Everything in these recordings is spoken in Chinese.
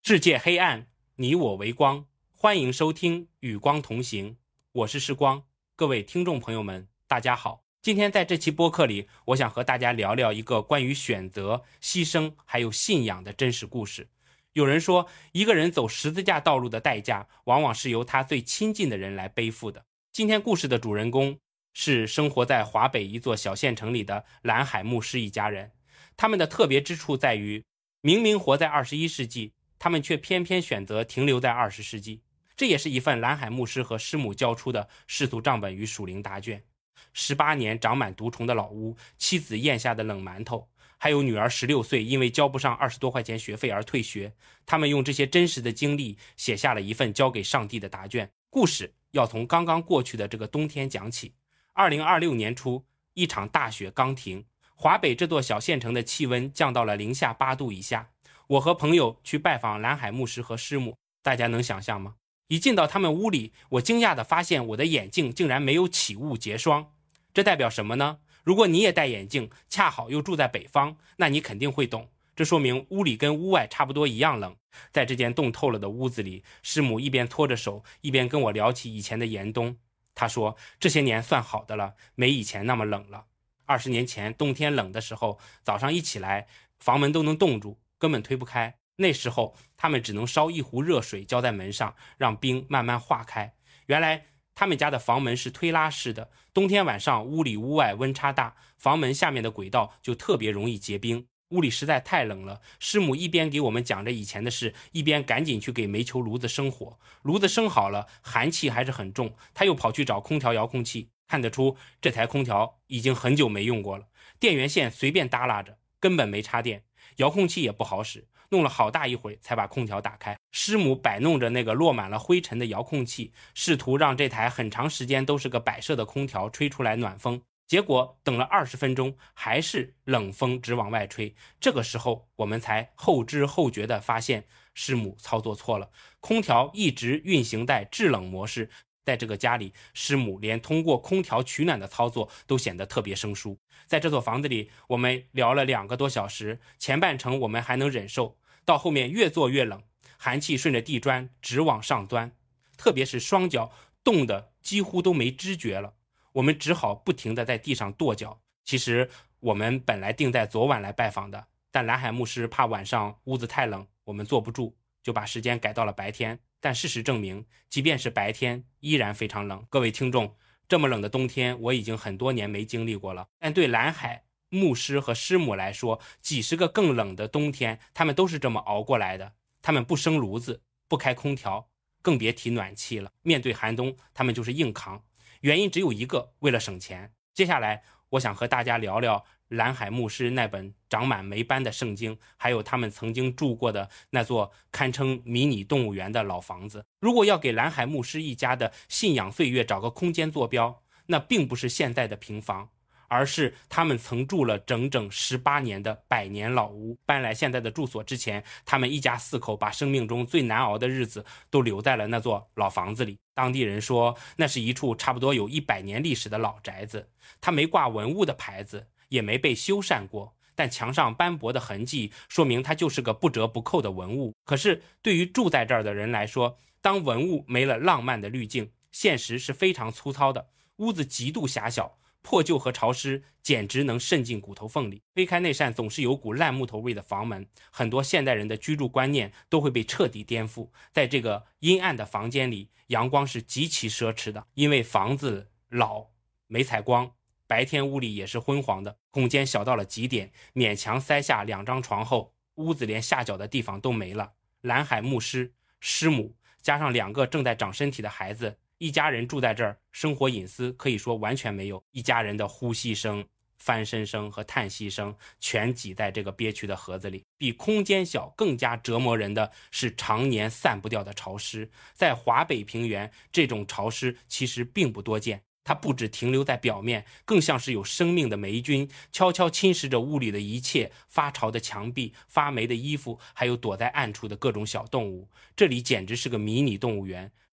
世界黑暗，你我为光。欢迎收听与光同行，我是时光。各位听众朋友们，大家好。今天在这期播客里，我想和大家聊聊一个关于选择、牺牲还有信仰的真实故事。有人说，一个人走十字架道路的代价，往往是由他最亲近的人来背负的。今天故事的主人公是生活在华北一座小县城里的蓝海牧师一家人。他们的特别之处在于，明明活在21世纪，他们却偏偏选择停留在20世纪。这也是一份蓝海牧师和师母交出的仕途账本与属灵答卷。18年长满毒虫的老屋，妻子咽下的冷馒头，还有女儿16岁因为交不上20多块钱学费而退学。他们用这些真实的经历写下了一份交给上帝的答卷。故事要从刚刚过去的这个冬天讲起。2026年初，一场大雪刚停，华北这座小县城的气温降到了-8度以下。我和朋友去拜访蓝海牧师和师母，大家能想象吗？一进到他们屋里，我惊讶地发现我的眼镜竟然没有起雾结霜。这代表什么呢？如果你也戴眼镜，恰好又住在北方，那你肯定会懂。这说明屋里跟屋外差不多一样冷。在这间冻透了的屋子里，师母一边拖着手，一边跟我聊起以前的严冬。她说，这些年算好的了，没以前那么冷了。20年前冬天冷的时候，早上一起来，房门都能冻住，根本推不开。那时候他们只能烧一壶热水浇在门上，让冰慢慢化开。原来他们家的房门是推拉式的，冬天晚上屋里屋外温差大，房门下面的轨道就特别容易结冰。屋里实在太冷了，师母一边给我们讲着以前的事，一边赶紧去给煤球炉子生火。炉子生好了，寒气还是很重，他又跑去找空调遥控器，看得出这台空调已经很久没用过了，电源线随便耷拉着，根本没插电，遥控器也不好使，弄了好大一会才把空调打开。师母摆弄着那个落满了灰尘的遥控器，试图让这台很长时间都是个摆设的空调吹出来暖风。结果等了20分钟，还是冷风直往外吹。这个时候我们才后知后觉地发现师母操作错了，空调一直运行在制冷模式。在这个家里，师母连通过空调取暖的操作都显得特别生疏。在这座房子里，我们聊了2个多小时，前半程我们还能忍受，到后面越坐越冷，寒气顺着地砖直往上钻，特别是双脚冻得几乎都没知觉了，我们只好不停地在地上跺脚。其实我们本来定在昨晚来拜访的，但蓝海牧师怕晚上屋子太冷，我们坐不住，就把时间改到了白天。但事实证明，即便是白天依然非常冷。各位听众，这么冷的冬天我已经很多年没经历过了，但对蓝海牧师和师母来说，几十个更冷的冬天他们都是这么熬过来的。他们不生炉子，不开空调，更别提暖气了。面对寒冬，他们就是硬扛，原因只有一个，为了省钱。接下来我想和大家聊聊蓝海牧师那本长满霉斑的圣经，还有他们曾经住过的那座堪称迷你动物园的老房子。如果要给蓝海牧师一家的信仰岁月找个空间坐标，那并不是现在的平房，而是他们曾住了整整18年的100年老屋。搬来现在的住所之前，他们一家4口把生命中最难熬的日子都留在了那座老房子里。当地人说，那是一处差不多有100年历史的老宅子，它没挂文物的牌子，也没被修缮过，但墙上斑驳的痕迹说明它就是个不折不扣的文物。可是对于住在这儿的人来说，当文物没了浪漫的滤镜，现实是非常粗糙的。屋子极度狭小，破旧和潮湿简直能渗进骨头缝里。推开那扇总是有股烂木头味的房门，很多现代人的居住观念都会被彻底颠覆。在这个阴暗的房间里，阳光是极其奢侈的，因为房子老没采光，白天屋里也是昏黄的，空间小到了极点，勉强塞下2张床后，屋子连下脚的地方都没了。蓝海牧师、师母加上2个正在长身体的孩子，一家人住在这儿，生活隐私可以说完全没有。一家人的呼吸声、翻身声和叹息声全挤在这个憋屈的盒子里。比空间小更加折磨人的是常年散不掉的潮湿。在华北平原，这种潮湿其实并不多见，它不只停留在表面，更像是有生命的霉菌，悄悄侵蚀着屋里的一切，发潮的墙壁、发霉的衣服，还有躲在暗处的各种小动物。这里简直是个迷你动物园。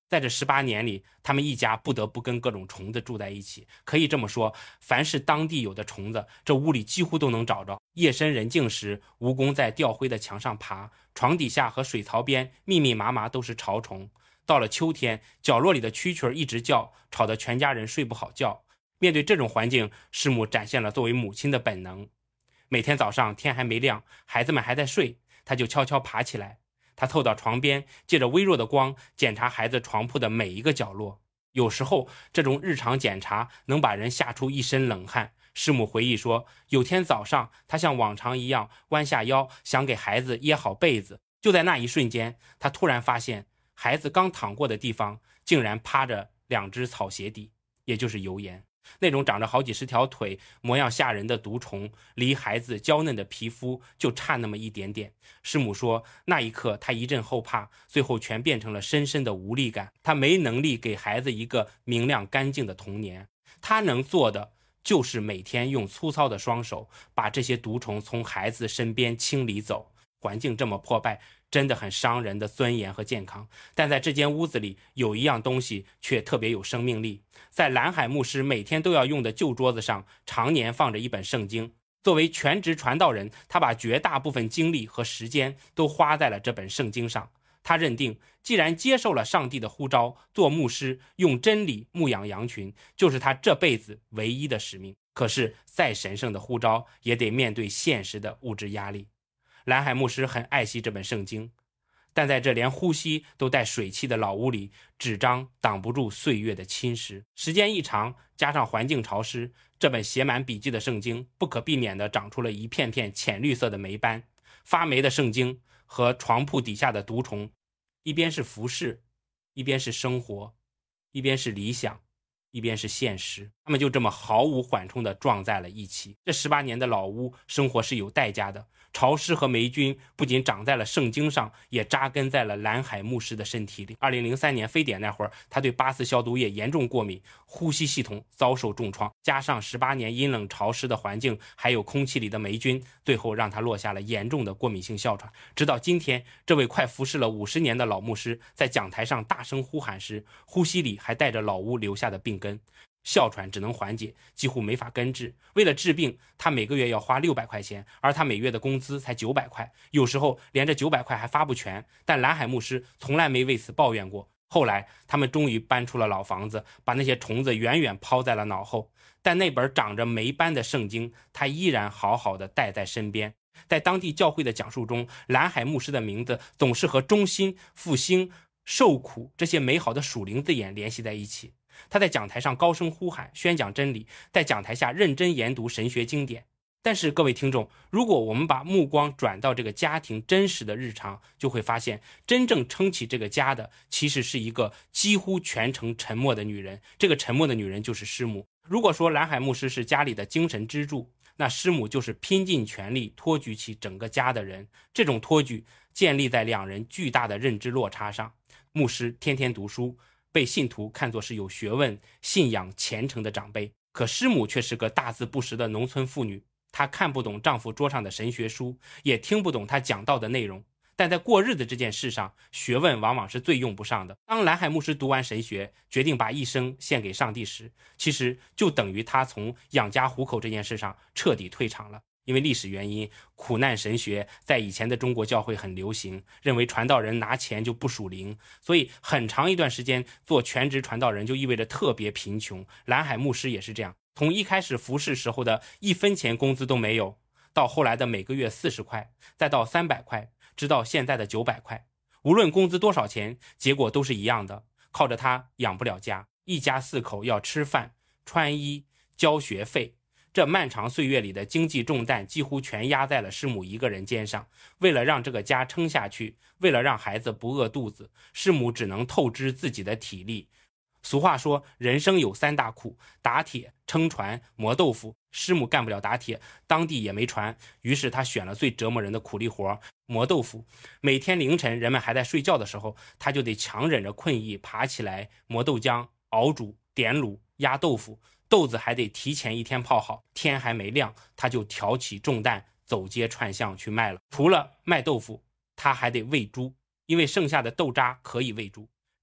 在这18年里，他们一家不得不跟各种虫子住在一起。可以这么说，凡是当地有的虫子，这屋里几乎都能找着。夜深人静时，蜈蚣在吊灰的墙上爬，床底下和水槽边密密麻麻都是潮虫。到了秋天，角落里的蛐蛐一直叫，吵得全家人睡不好觉。面对这种环境，师母展现了作为母亲的本能。每天早上天还没亮，孩子们还在睡，她就悄悄爬起来。他凑到床边，借着微弱的光检查孩子床铺的每一个角落。有时候这种日常检查能把人吓出一身冷汗。师母回忆说，有天早上他像往常一样弯下腰，想给孩子掖好被子。就在那一瞬间，他突然发现孩子刚躺过的地方竟然趴着2只草鞋底，也就是油盐。那种长着好几十条腿、模样吓人的毒虫，离孩子娇嫩的皮肤就差那么一点点。师母说，那一刻她一阵后怕，最后全变成了深深的无力感。她没能力给孩子一个明亮干净的童年，她能做的就是每天用粗糙的双手把这些毒虫从孩子身边清理走。环境这么破败，真的很伤人的尊严和健康。但在这间屋子里，有一样东西却特别有生命力。在蓝海牧师每天都要用的旧桌子上，常年放着一本圣经。作为全职传道人，他把绝大部分精力和时间都花在了这本圣经上。他认定，既然接受了上帝的呼召，做牧师，用真理牧养羊群，就是他这辈子唯一的使命。可是，再神圣的呼召，也得面对现实的物质压力。蓝海牧师很爱惜这本圣经，但在这连呼吸都带水汽的老屋里，纸张挡不住岁月的侵蚀。时间一长，加上环境潮湿，这本写满笔记的圣经不可避免地长出了一片片浅绿色的霉斑。发霉的圣经和床铺底下的毒虫，一边是服饰，一边是生活，一边是理想，一边是现实，他们就这么毫无缓冲地撞在了一起。这18年的老屋生活是有代价的，潮湿和霉菌不仅长在了圣经上，也扎根在了蓝海牧师的身体里。2003年非典那会儿，他对8次消毒液严重过敏，呼吸系统遭受重创，加上18年阴冷潮湿的环境，还有空气里的霉菌，最后让他落下了严重的过敏性哮喘。直到今天，这位快服侍了50年的老牧师在讲台上大声呼喊时，呼吸里还带着老屋留下的病根。哮喘只能缓解，几乎没法根治。为了治病，他每个月要花600块钱，而他每月的工资才900块，有时候连这900块还发不全。但蓝海牧师从来没为此抱怨过。后来他们终于搬出了老房子，把那些虫子远远抛在了脑后，但那本长着霉斑的圣经，他依然好好的带在身边。在当地教会的讲述中，蓝海牧师的名字总是和忠心、复兴、受苦这些美好的属灵字眼联系在一起。他在讲台上高声呼喊，宣讲真理，在讲台下认真研读神学经典。但是各位听众，如果我们把目光转到这个家庭真实的日常，就会发现真正撑起这个家的其实是一个几乎全程沉默的女人。这个沉默的女人就是师母。如果说蓝海牧师是家里的精神支柱，那师母就是拼尽全力托举起整个家的人。这种托举建立在2人巨大的认知落差上。牧师天天读书，被信徒看作是有学问、信仰虔诚的长辈，可师母却是个大字不识的农村妇女。她看不懂丈夫桌上的神学书，也听不懂他讲道的内容，但在过日子这件事上，学问往往是最用不上的。当蓝海牧师读完神学，决定把一生献给上帝时，其实就等于他从养家糊口这件事上彻底退场了。因为历史原因，苦难神学在以前的中国教会很流行，认为传道人拿钱就不属灵，所以很长一段时间做全职传道人就意味着特别贫穷。蓝海牧师也是这样，从一开始服侍时候的1分钱工资都没有，到后来的每个月40块，再到300块，直到现在的900块。无论工资多少钱，结果都是一样的，靠着他养不了家，一家4口要吃饭、穿衣、交学费。这漫长岁月里的经济重担几乎全压在了师母一个人肩上。为了让这个家撑下去，为了让孩子不饿肚子，师母只能透支自己的体力。俗话说，人生有3大苦，打铁、撑船、磨豆腐。师母干不了打铁，当地也没船，于是他选了最折磨人的苦力活，磨豆腐。每天凌晨人们还在睡觉的时候，他就得强忍着困意爬起来磨豆浆、熬煮、点卤、压豆腐。豆子还得提前1天泡好，天还没亮，他就挑起重担走街串巷去卖了。除了卖豆腐，他还得喂猪，因为剩下的豆渣可以喂猪。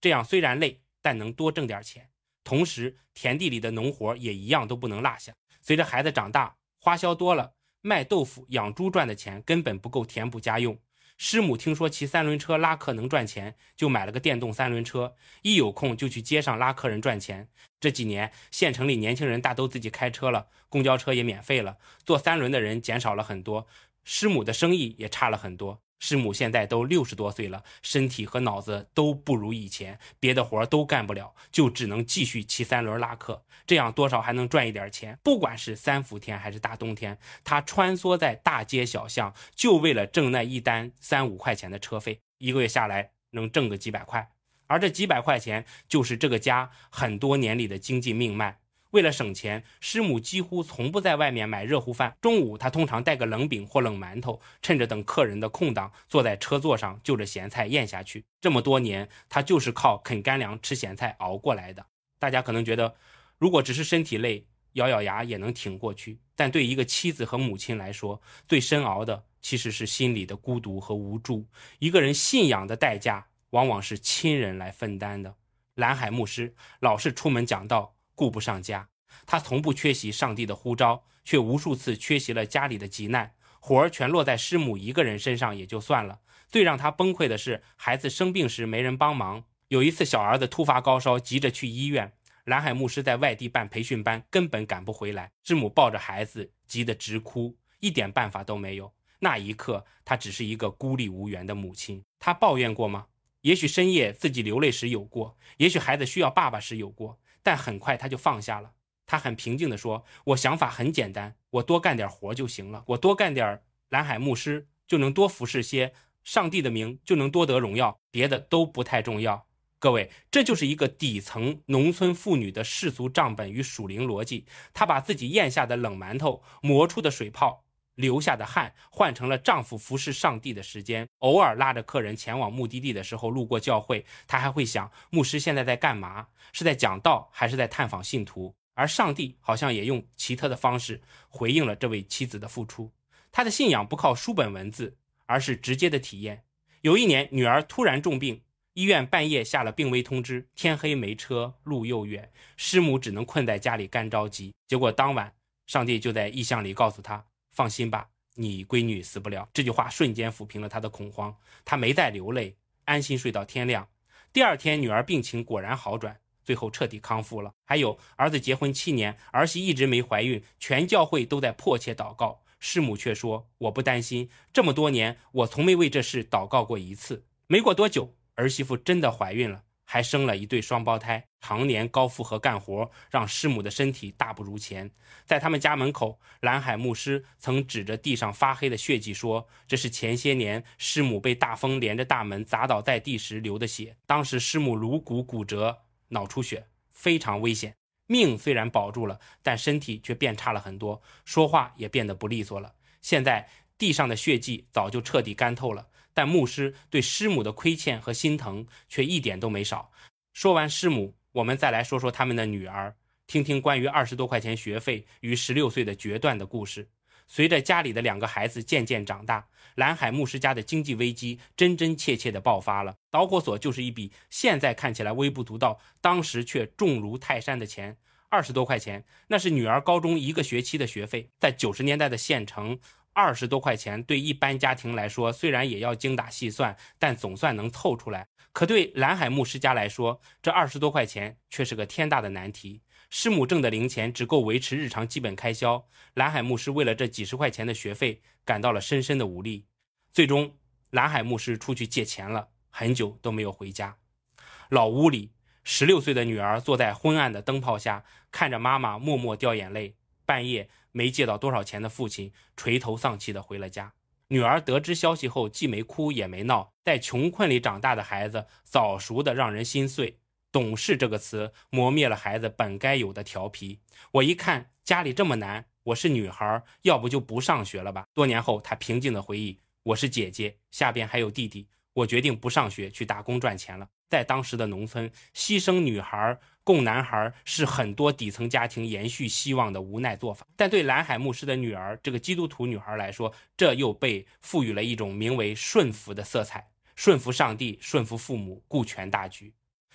这样虽然累，但能多挣点钱。同时田地里的农活也一样都不能落下。随着孩子长大，花销多了，卖豆腐养猪赚的钱根本不够填补家用。师母听说骑三轮车拉客能赚钱，就买了个电动三轮车，一有空就去街上拉客人赚钱。这几年县城里年轻人大都自己开车了，公交车也免费了，坐三轮的人减少了很多，师母的生意也差了很多。师母现在都60多岁了，身体和脑子都不如以前，别的活都干不了，就只能继续骑三轮拉客，这样多少还能赚一点钱。不管是3伏天还是大冬天，他穿梭在大街小巷，就为了挣那一单3、5块钱的车费，一个月下来能挣个几百块，而这几百块钱就是这个家很多年里的经济命脉。为了省钱，师母几乎从不在外面买热乎饭。中午她通常带个冷饼或冷馒头，趁着等客人的空档，坐在车座上就着咸菜咽下去。这么多年，她就是靠啃干粮吃咸菜熬过来的。大家可能觉得，如果只是身体累，咬咬牙也能挺过去，但对一个妻子和母亲来说，最深熬的其实是心里的孤独和无助。一个人信仰的代价，往往是亲人来分担的。蓝海牧师老是出门讲道，顾不上家，他从不缺席上帝的呼召，却无数次缺席了家里的急难，活儿全落在师母一个人身上也就算了，最让他崩溃的是孩子生病时没人帮忙。有一次小儿子突发高烧，急着去医院，蓝海牧师在外地办培训班，根本赶不回来，师母抱着孩子急得直哭，一点办法都没有。那一刻他只是一个孤立无援的母亲。他抱怨过吗？也许深夜自己流泪时有过，也许孩子需要爸爸时有过，但很快他就放下了。他很平静地说，我想法很简单，我多干点活就行了，我多干点蓝海牧师就能多服侍些，上帝的名就能多得荣耀，别的都不太重要。各位，这就是一个底层农村妇女的世俗账本与属灵逻辑。她把自己咽下的冷馒头，磨出的水泡，流下的汗换成了丈夫服侍上帝的时间。偶尔拉着客人前往目的地的时候，路过教会，她还会想，牧师现在在干嘛？是在讲道还是在探访信徒？而上帝好像也用奇特的方式回应了这位妻子的付出。她的信仰不靠书本文字，而是直接的体验。有一年女儿突然重病，医院半夜下了病危通知，天黑没车，路又远，师母只能困在家里干着急。结果当晚上帝就在异象里告诉她，放心吧，你闺女死不了。这句话瞬间抚平了她的恐慌，她没再流泪，安心睡到天亮。第二天女儿病情果然好转，最后彻底康复了。还有儿子结婚7年，儿媳一直没怀孕，全教会都在迫切祷告，师母却说，我不担心，这么多年我从没为这事祷告过一次。没过多久，儿媳妇真的怀孕了，还生了一对双胞胎。常年高负荷干活，让师母的身体大不如前。在他们家门口，蓝海牧师曾指着地上发黑的血迹说，这是前些年师母被大风连着大门砸倒在地时流的血。当时师母颅骨骨折，脑出血，非常危险。命虽然保住了，但身体却变差了很多，说话也变得不利索了。现在地上的血迹早就彻底干透了，但牧师对师母的亏欠和心疼却一点都没少。说完师母，我们再来说说他们的女儿，听听关于20多块钱学费与16岁的决断的故事。随着家里的2个孩子渐渐长大，蓝海牧师家的经济危机真真切切地爆发了。导火索就是一笔现在看起来微不足道，当时却重如泰山的钱，20多块钱，那是女儿高中1个学期的学费。在90年代的县城，20多块钱对一般家庭来说，虽然也要精打细算，但总算能凑出来。可对蓝海牧师家来说，这20多块钱却是个天大的难题。师母挣的零钱只够维持日常基本开销，蓝海牧师为了这几十块钱的学费感到了深深的无力。最终蓝海牧师出去借钱了，很久都没有回家。老屋里16岁的女儿坐在昏暗的灯泡下，看着妈妈默默掉眼泪。半夜没借到多少钱的父亲垂头丧气地回了家。女儿得知消息后既没哭也没闹，在穷困里长大的孩子早熟的让人心碎。懂事这个词磨灭了孩子本该有的调皮。我一看家里这么难，我是女孩，要不就不上学了吧。多年后她平静地回忆，我是姐姐，下边还有弟弟，我决定不上学，去打工赚钱了。在当时的农村，牺牲女孩供男孩是很多底层家庭延续希望的无奈做法，但对蓝海牧师的女儿，这个基督徒女孩来说，这又被赋予了一种名为顺服的色彩。顺服上帝，顺服父母，顾全大局。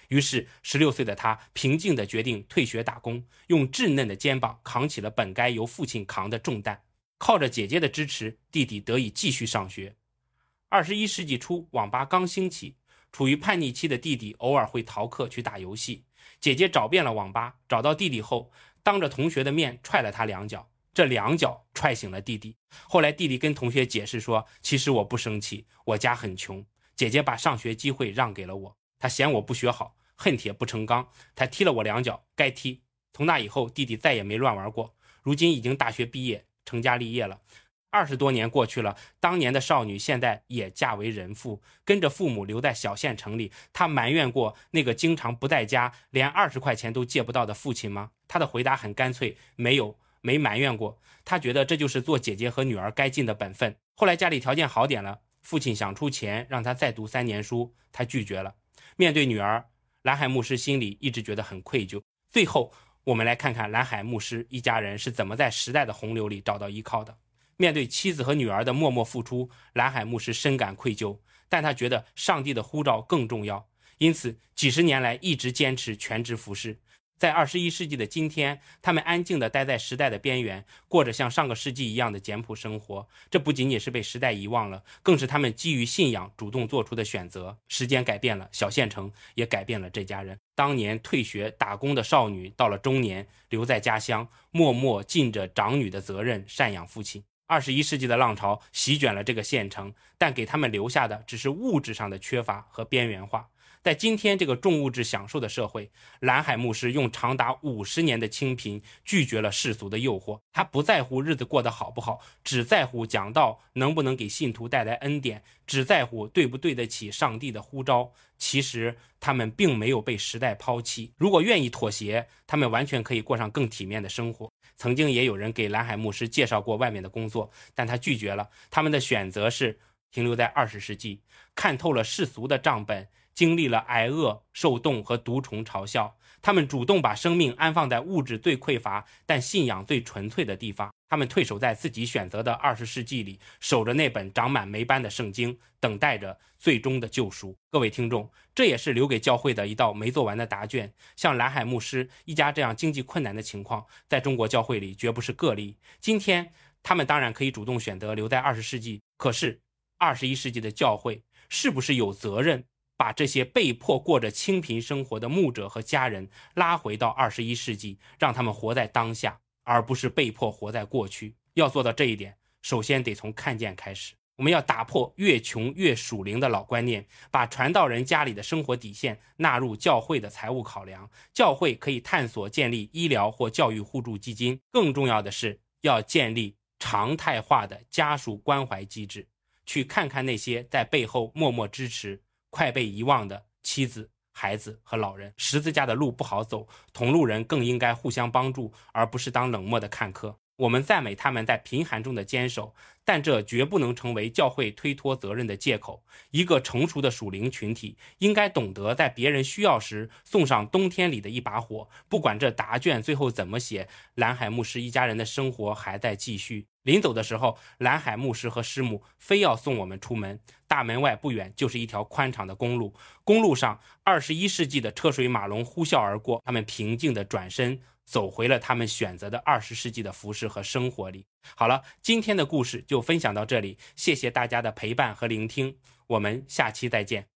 于是16岁的他平静地决定退学打工，用稚嫩的肩膀扛起了本该由父亲扛的重担。靠着姐姐的支持，弟弟得以继续上学。21世纪初，网吧刚兴起，处于叛逆期的弟弟偶尔会逃课去打游戏。姐姐找遍了网吧，找到弟弟后，当着同学的面踹了他2脚，这2脚踹醒了弟弟。后来弟弟跟同学解释说，其实我不生气，我家很穷，姐姐把上学机会让给了我，她嫌我不学好，恨铁不成钢，她踢了我2脚，该踢。从那以后，弟弟再也没乱玩过，如今已经大学毕业，成家立业了。20多年过去了，当年的少女现在也嫁为人妇，跟着父母留在小县城里。她埋怨过那个经常不在家，连20块钱都借不到的父亲吗？她的回答很干脆，没埋怨过。她觉得这就是做姐姐和女儿该尽的本分。后来家里条件好点了，父亲想出钱让她再读3年书，她拒绝了。面对女儿，蓝海牧师心里一直觉得很愧疚。最后我们来看看蓝海牧师一家人是怎么在时代的洪流里找到依靠的。面对妻子和女儿的默默付出，蓝海牧师深感愧疚，但他觉得上帝的呼召更重要，因此几十年来一直坚持全职服侍。在21世纪的今天，他们安静地待在时代的边缘，过着像上个世纪一样的简朴生活。这不仅仅是被时代遗忘了，更是他们基于信仰主动做出的选择。时间改变了小县城，也改变了这家人。当年退学打工的少女，到了中年留在家乡，默默尽着长女的责任，赡养父亲。21世纪的浪潮席卷了这个县城，但给他们留下的只是物质上的缺乏和边缘化。在今天这个重物质享受的社会，蓝海牧师用长达50年的清贫拒绝了世俗的诱惑。他不在乎日子过得好不好，只在乎讲道能不能给信徒带来恩典，只在乎对不对得起上帝的呼召。其实他们并没有被时代抛弃，如果愿意妥协，他们完全可以过上更体面的生活。曾经也有人给蓝海牧师介绍过外面的工作，但他拒绝了。他们的选择是停留在20世纪，看透了世俗的账本，经历了挨饿、受冻和毒虫嘲笑。他们主动把生命安放在物质最匮乏但信仰最纯粹的地方。他们退守在自己选择的20世纪里，守着那本长满霉斑的圣经，等待着最终的救赎。各位听众，这也是留给教会的一道没做完的答卷。像蓝海牧师一家这样经济困难的情况，在中国教会里绝不是个例。今天他们当然可以主动选择留在20世纪，可是21世纪的教会是不是有责任把这些被迫过着清贫生活的牧者和家人拉回到21世纪，让他们活在当下，而不是被迫活在过去？要做到这一点，首先得从看见开始。我们要打破越穷越属灵的老观念，把传道人家里的生活底线纳入教会的财务考量。教会可以探索建立医疗或教育互助基金，更重要的是要建立常态化的家属关怀机制，去看看那些在背后默默支持快被遗忘的妻子、孩子和老人。十字架的路不好走，同路人更应该互相帮助，而不是当冷漠的看客。我们赞美他们在贫寒中的坚守，但这绝不能成为教会推脱责任的借口。一个成熟的属灵群体应该懂得在别人需要时送上冬天里的一把火。不管这答卷最后怎么写，蓝海牧师一家人的生活还在继续。临走的时候，蓝海牧师和师母非要送我们出门，大门外不远就是一条宽敞的公路，公路上21世纪的车水马龙呼啸而过，他们平静地转身走回了他们选择的20世纪的服饰和生活里。好了，今天的故事就分享到这里，谢谢大家的陪伴和聆听，我们下期再见。